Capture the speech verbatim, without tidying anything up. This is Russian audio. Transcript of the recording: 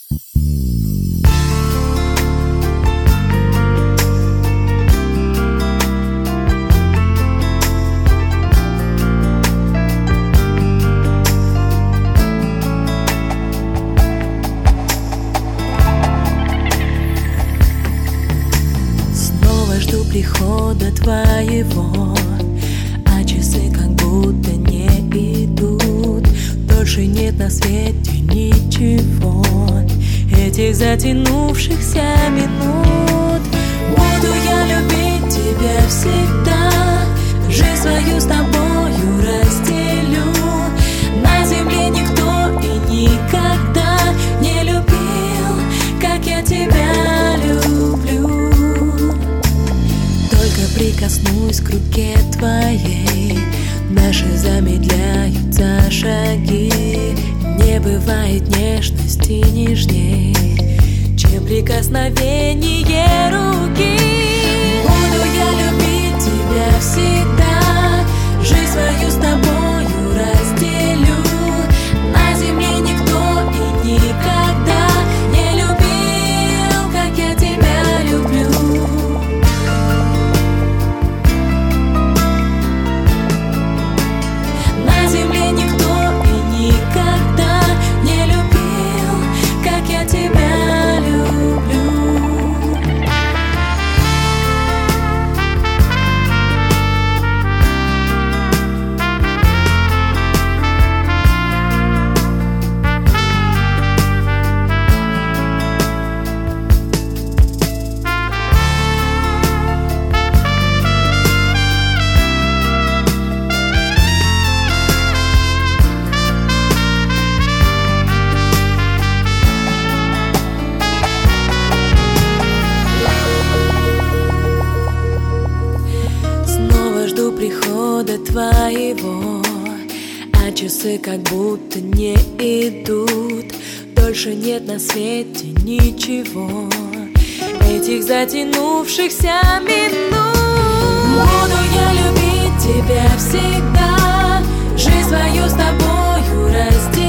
Прихода твоего, а часы как будто не идут. Дольше нет на свете ничего, этих затянувшихся минут. Буду я любить тебя всегда, жизнь свою с тобою разделю. На земле никто и никогда не любил, как я тебя люблю. Прикоснусь к руке твоей, наши замедляются шаги. Не бывает нежности нежней, чем прикосновение руки. Буду я любить тебя всегда, жизнь свою с тобою разделю. На земле никто и никогда не любил, как я тебя люблю. Прихода твоего, а часы как будто не идут. Дольше нет на свете ничего, этих затянувшихся минут. Буду я любить тебя всегда, жизнь свою с тобою разделю.